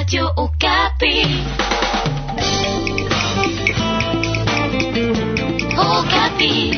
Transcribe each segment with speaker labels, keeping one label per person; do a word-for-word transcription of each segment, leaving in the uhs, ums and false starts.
Speaker 1: Radio Okapi. Okapi.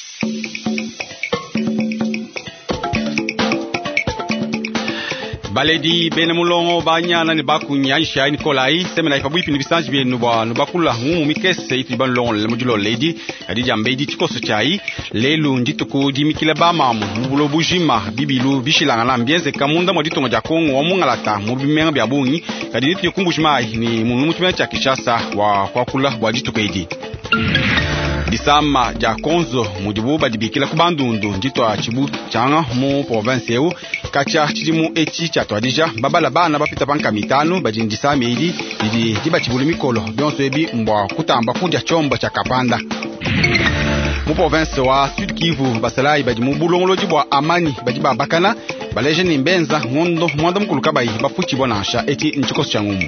Speaker 2: Baledi benemulongo banyana ni bakunya isha ni kolai semena ifa bwipi ni bisanji benu ba nubakula ngumu mikese itu banlongo le modulo lady adi jambedi tikoso chai lelu ndituku di mikila bama mubulo bujima bibilu bishilanga na mbienze kamunda moditongo ja Kongo omungalata mubimenga bya bungi kadi nitu yokumbushima ni munu mutumya cha Kishasa wa kwa kula bwa dituku edi Disama ja konzo mudibu badibikila kubandundu ndito achibu changa mu province eu kacha chidimu echi cha twadija babala bana bapita banka mitano bajindisa meidi idi dibachibulu mikolo byonso ebi mbwa kutamba kudya chomba cha Kapanda mu province wa Sud Kivu basalai bajimu bulongolo jibwa amani bajiba bakana baleje ni mbenza ngondo mwanda mukuluka bayi bafuchi bonasha eti nchikoso changumu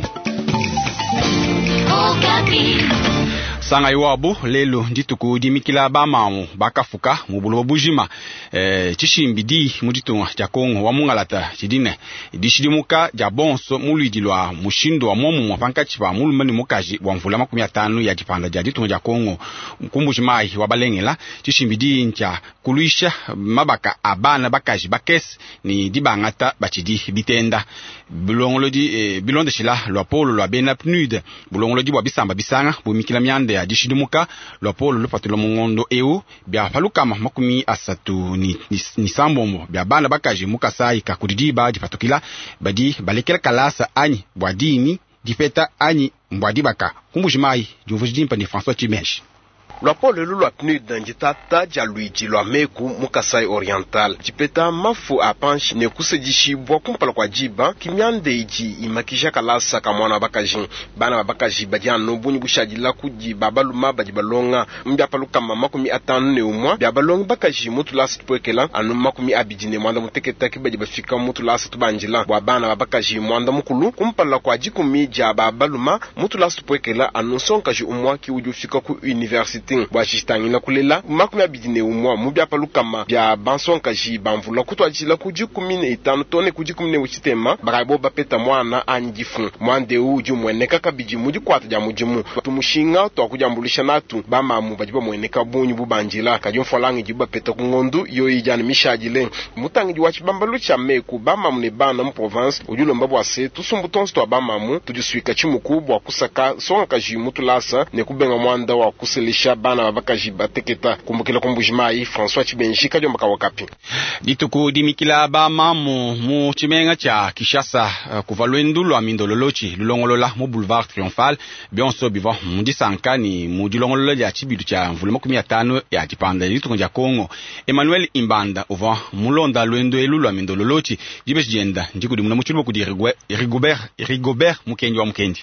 Speaker 2: Okapi Sanga iwabu lelo ndituku di mikila bamamu bakafuka mubulo bujima eh chishimbidi muditonga ja Kongo wa mungalata chidine dishidimuka ja bonso mulidilwa mushindo wa momu mwapanka chiba mulumani mukaji wa mvula makumi atano ya jipanda ja ditonga ja Kongo mkumbujimai wa balengela chishimbidi ncha kuluisha mabaka abana bakaji bakes ni dibangata bachidi bitenda bulongolo di eh, bilonde shila lwa polo lwa bena pnude bulongolo di bwa bisamba bisanga bu mikila myande ya dishidimuka lwa polo lupatula mungondo eu bya falukama makumi asatu ni, ni, ni sambombo bya bana bakaji mukasai kakudidiba dipatukila badi balekela kalasa anyi bwadini difeta anyi mbwadibaka kumbujimai juvujimpa ni François Chimesh
Speaker 3: Lwa polo lwa pnud njitata ja Luigi lwa meku mukasai oriental jipeta mafu apanshi ne kusejishibwa kumpala kwa jiba kimyande iji imakisha kalasa kamwana bakaji bana bakaji bajano bunyi bushajila kuji babaluma bajibalonga mbya paluka makumi atano ne umwa bya balonga bakaji mutulasa tupwekela anu makumi abijine mwanda muteketa kibaji bafika mutulasa tubanjila bwa bana bakaji mwanda mukulu kumpala kwa jikumi ja babaluma mutulasa tupwekela anu sonkaji umwa ki ujufika ku university bwa chistangi na kulela makumi abidine umwa mubya palukama bya bansonka ji bamvula kutwa jila kujikumi ne itano tone kujikumi ne uchitema barabo bapeta mwana anjifu mwande uju mweneka kabiji muji kwata ja mujimu tumushinga to kujambulisha natu bamamu bajiba mweneka bunyu bubanjila kajo folangi jiba peta kungondu yo ijana mishajile mutangi ji wachibambalu cha meku bamamu ne bana mu province ujulo mbabo ase tusumbutonso to bamamu tujiswika chimukubwa kusaka sonka ji mutulasa ne kubenga mwanda wa kuselisha bana bakaji bateketa kumbukila kumbujimai François Chibenji kajo mbaka Okapi
Speaker 2: dituku dimikila bamamu mu chimenga cha Kishasa uh, kuvalwendu lwa mindololochi lulongolola mu boulevard Triomphal bionso biva mundisanka ni mu dilongolola ya chibidu cha mvula makumi atano ya jipanda dituku ja Kongo Emmanuel Imbanda uva mulonda lwendo elu lwa mindololochi jibesh jenda njikudi muna muchulubo kudi Rigobert Rigobert mukenji wa mukenji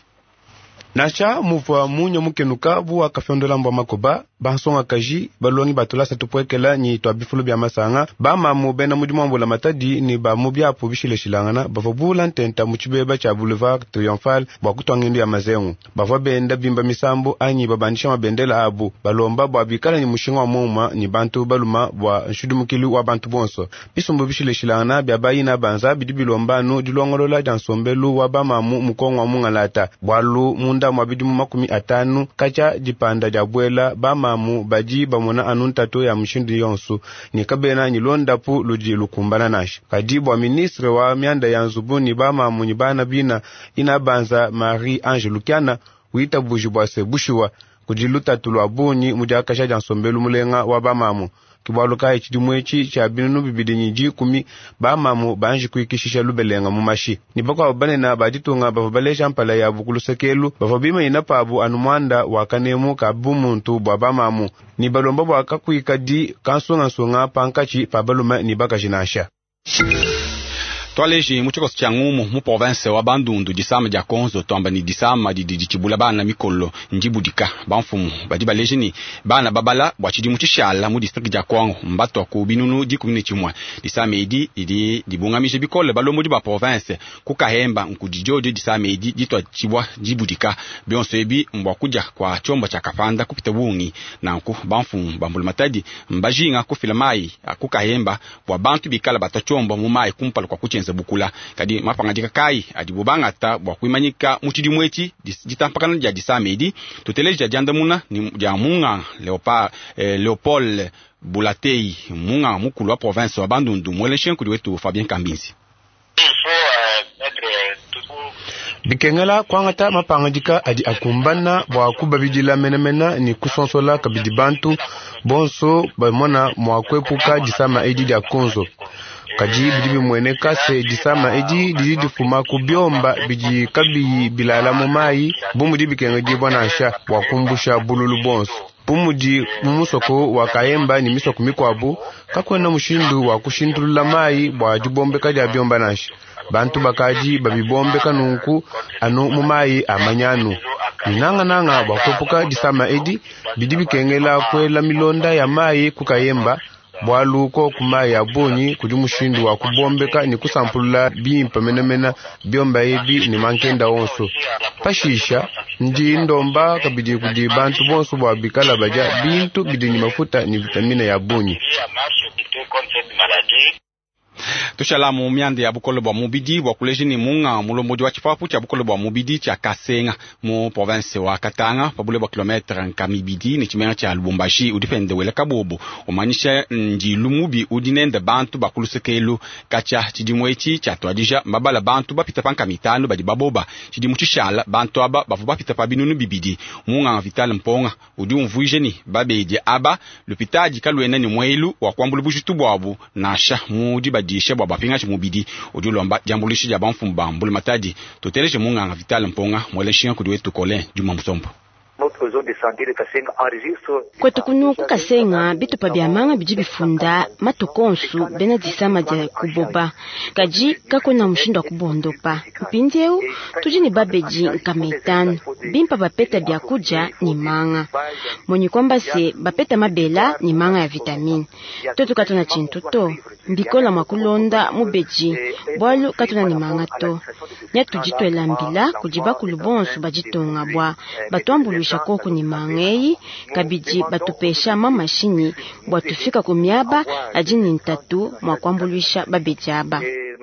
Speaker 4: Nacha muvwa munyo mukenuka buwa kafiondola mbwa makoba bansonga kaji balongi batulasa tupwekela ni twabifulu bya masanga bama mu bena mudimambo la matadi ni ba mubya po bishile shilangana bavobula ntenta muchibeba cha boulevard Triomphal bwa kutwangindu ya mazengu bavwa benda bimba misambo anyi babandisha mabendela abu balomba bwa bikala ni mushinga wa muma ni bantu baluma bwa nshudumukili wa bantu bonso bisumbu bishile shilangana bya bayina banza bidibilombanu dilongolola jansombelu wa bama mu mukongwa mungalata bwalu munda mwabidimu makumi atanu kacha jipanda jabwela bamamu baji bamona anuntatu ya mshindi yonsu ni kabena nyilonda pu luji lukumbana nashi kadibu wa ministre wa mianda ya nzubuni bamamu nyibana bina inabanza Marie Ange Lukiana wita bujibwase bushiwa kujiluta tulwa bunyi mujakasha jansombelu mulenga wa bamamu kibaluka ichidimwechi cha binunu bibidinyi kumi bamamu banji kuikishisha lubelenga mumashi nibaka obane na baditunga babalesha mpala ya bukulusekelu bafabima inapabu anumwanda wakanemu kabumuntu bwa bamamu nibalomba bwakakuikadi kansonga songa pankachi pabaluma nibaka jinasha
Speaker 2: Twaleji muchikosi cha ngumu mu province wa Bandundu disama ja Konzo tomba ni disama di di chibula bana mikolo njibudika banfumu badi baleji ni bana babala bwachidi muchishala mu district ja Kongo mbato ku binunu di kumine chimwa disama edi idi dibungamishe bikole balombo di ba province kukahemba nkudijoje disama edi ditwa chibwa jibudika bionso ebi mbwa kuja kwa chomba cha Kapanda kupita bungi na nku banfumu bambula matadi mbajinga kufila mai kukahemba bwa bantu bikala batachomba mu mai kumpala kwa kuchen province Bukula kadi mapangajika kai adibubangata bwa kuimanyika muchidi mweti jitampakana ja disamedi tutele ja jandamuna ni ja munga Leopold eh, Leopold Bulatei munga mukulu wa province wa Bandundu mweleshen kudiwetu Fabien Kambinzi.
Speaker 4: Bikengela kwangata mapangajika adi akumbana bwa kubabidila menemena ni kusonsola kabidi bantu bonso bamona mwakwepuka disama edi dia konzo kaji bidibi mwene kase disama edi didi fuma kubyomba biji kabi bilala momai bumudi bikengeji bwanasha wakumbusha bululu bonso pumuji mumusoko wakayemba ni misoko mikwabu kakwena mushindu wa kushindulula mai bwa jibombe kaji abyomba nashi bantu bakaji babibombe kanunku anu mumai amanyanu ninanga nanga bakopuka disama edi bidibi kengela kwela milonda ya mai kukayemba bwaluko kumai ya boni kujumushindu wa kubombeka ni kusampulula bimpa menemena byomba ebi ni mankenda onso pashisha ndi ndomba kabidi kudi bantu bonso bwa bikala baja bintu bidi ni mafuta ni vitamina ya boni.
Speaker 2: Tushala mu miande ya bukolo bwa mubidi bwa kulejini munga mulomboji wa chifapu cha bukolo bwa mubidi cha Kasenga mu province wa Katanga pabule bwa kilometre nkamibidi ni chimera cha Lubumbashi udifende wele kabobo umanisha njilumubi udinende bantu bakulusekelu kacha chidimwechi cha twadija mabala bantu bapita panka mitano badi baboba chidimuchishala bantu aba bavuba pita pa binunu bibidi munga Vital Mponga udi umvuijeni babeje aba lupitaji kalwena ni mwelu wa kwambulu bujitu bwabu nasha mudi badisha bwa bapinga chimubidi odulomba jambulishi ja banfumba mbuli matadi toteleje munga Vital Mponga mweleshinga kudiwetu kole Juma Musombo.
Speaker 5: Kwetu kunuku Kasenga bitu pa biamanga biji bifunda matukonsu bena disama dia kuboba kaji kakona mushindo kubondopa mpindeu tujini babeji nkametano bimpa bapeta bia kuja ni manga mwenye kwamba se bapeta mabela ni manga ya vitamini toto katona chintuto mbikola makulonda mubeji bwalu katona ni manga to nyatu jito elambila kujiba kulubonsu bajitonga bwa batuambuluisha koko ni mangei kabiji batupesha mamashini bwa tufika kumiaba ajini ntatu mwa kwambuluisha babejaba.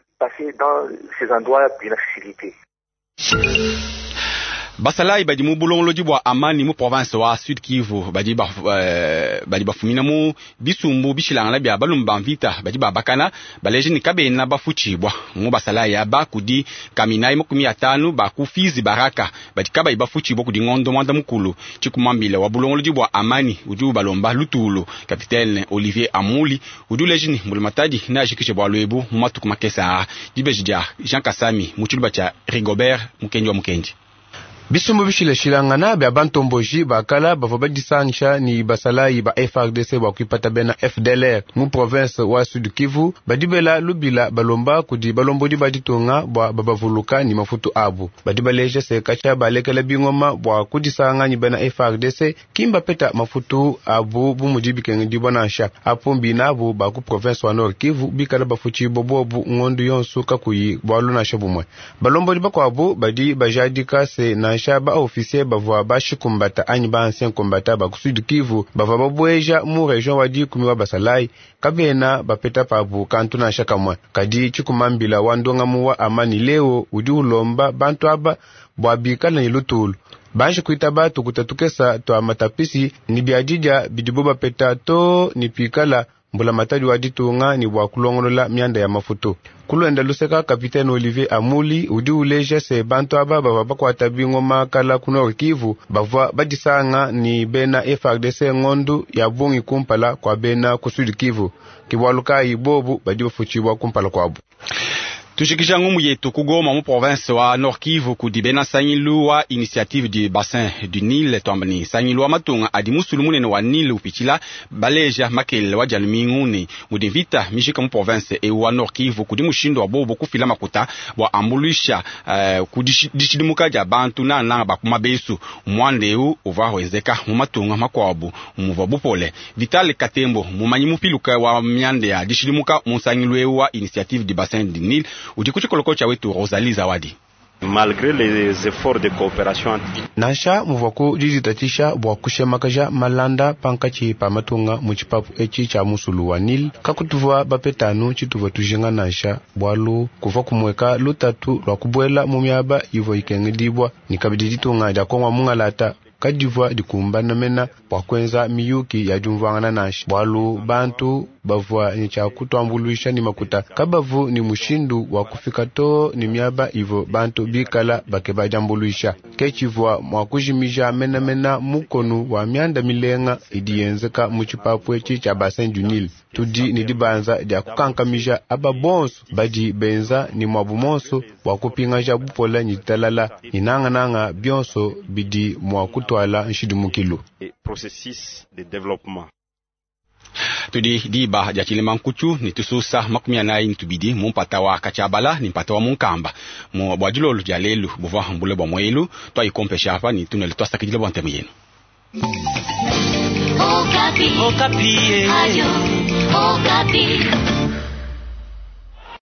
Speaker 2: Basalai badi mu bulongoloji bwa amani mu province wa Sud Kivu badi ba uh, badi bafumina mu bisumbu bishilanga bya balumba mvita badi babakana baleje ni kabena bafuchi bwa mu basalai aba kudi kaminai makumi atano ba kufizi baraka badi kaba ibafuchi bwa kudi ngondo mwanda mukulu chikumambile wa bulongoloji bwa amani uju balomba lutulo capitaine Olivier Amuli uju leje ni mulimatadi na jikishe bwa lwebu mu matuku makesa dibejija Jean Kasami muchuluba cha Rigobert Mukenji wa Mukenji.
Speaker 4: Bisumbu bishile shilangana bya bantomboji bakala bavobadisansha ni basalai ba F R D C ba kuipata bena F D L R mu province wa Sud Kivu badibela lubila balomba kudi balombodi baditonga bwa babavuluka ni mafutu abu badibaleje se kacha balekela bingoma bwa kudisanga ni bena F R D C kimba peta mafutu abu bumudibi kengi bonasha apombi nabo ba ku province wa Nord Kivu bikala bafuchi bobobu ngondu yonsu kakuyi bwaluna shabumwe balombodi bakwa abu badi bajadika se na shaba officier bavwa bashi kumbata anyi ba ancien kumbata ba Sud Kivu bavwa babweja mu region wadi kumi wa basalai kabena bapeta pabu kantuna shaka mwa kadi chikumambila wandonga muwa amani leo udi ulomba bantu aba bwabikala ni lutulu banshi kuita batu kutatukesa to matapisi ni biadija bidiboba peta to ni pikala mbula matadi waditunga ni wakulongolola mianda ya mafuto kuluenda luseka capitaine Olivier Amuli udi uleje se bantu aba baba bakwa tabingo makala kuno Kivu bavwa badisanga ni bena F R D C ngondu ya bungi kumpala kwa bena ku Sud Kivu kibwaluka ibobu badi bafuchibwa kumpala kwabu.
Speaker 2: Tushikisha ngumu yetu kugoma mu province wa Nord Kivu kudibena sanyilu wa initiative du bassin du Nil tombani sanyilu wa matunga adi musulu munene wa Nil upichila baleja makele wa jalminguni mudivita mishika mu province e wa Nord Kivu kudi mushindo wa bobo kufila makuta wa ambulisha uh, kudishidimuka ja bantu na nanga bakuma besu mwandeu uvaho ezeka mu matunga makwabu muvabu pole Vital Katembo mumanyi mupiluka wa miande ya dishidimuka mu sanyilu wa initiative du bassin du Nil udi kuchikoloko cha wetu Rosalie Zawadi.
Speaker 6: malgré les efforts de coopération.
Speaker 4: Nasha muvako jizitatisha bwa kushemakaja malanda pankachi pa matunga muchipapu echi cha musulu wa Nil kakutuva bapetanu chituva tujenga nasha bwalu kuva kumweka lutatu lwa kubwela mumyaba ivo ikengedibwa nikabidititunga jakongwa mungalata kadivwa dikumbana mena wakwenza miyuki ya jumvangana nashi bwalu bantu bavwa ncha kutwambuluisha ni makuta kabavu ni mushindu wa kufika to ni miaba ivo bantu bikala bakeba jambuluisha kechivwa mwakujimija mena mena mukonu wa mianda milenga idiyenzeka muchipapwe chicha basen junil tudi ni dibanza dia kukankamisha aba bonso badi benza ni mwabumonso wakupingasha bupola nyitalala inanga nanga bionso bidi mwakutwala nshidumukilu
Speaker 6: processus de développement.
Speaker 2: Tudi di ba jachile mankuchu ni tususa makumia na intubidi mumpata wa kachabala ni mpata wa munkamba mu bwajulolo jalelu buva hambule bwa mwelu twa ikompesha hapa ni tunele twa sakijile bwa ntemu yenu.
Speaker 1: Okapi. Okapi. Ayo. Okapi.